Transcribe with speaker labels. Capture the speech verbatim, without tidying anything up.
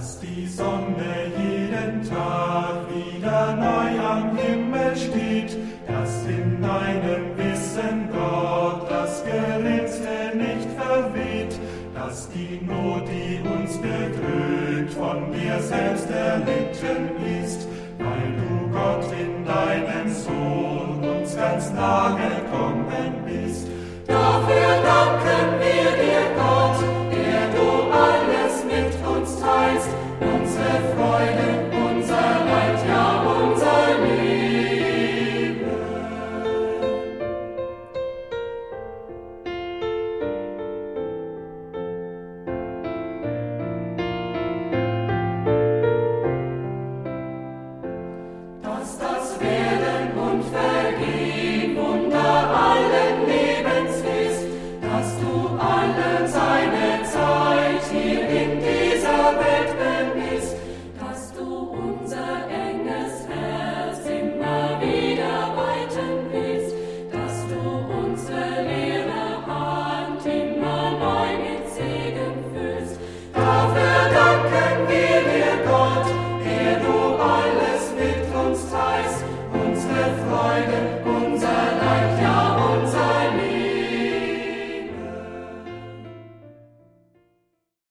Speaker 1: dass die Sonne jeden Tag wieder neu am Himmel steht, dass in deinem Wissen, Gott, das Geringste nicht verweht, dass die Not, die uns bedrückt, von dir selbst erlitten ist, weil du Gott in deinem Sohn uns ganz nahe gekommen bist. Dafür danken wir dir, Gott, der du alles mit uns teilst, unsere Freude, unser Leid, ja unser Leben. Dass das Werden und Vergehen Wunder allen Lebens ist, dass du alle seine Zeit hier in dieser Welt bemisst, dass du unser enges Herz immer wieder weiten willst, dass du unsere leere Hand immer neu mit Segen füllst. Dafür danken wir dir, Gott, der du alles mit uns teilst, unsere Freude,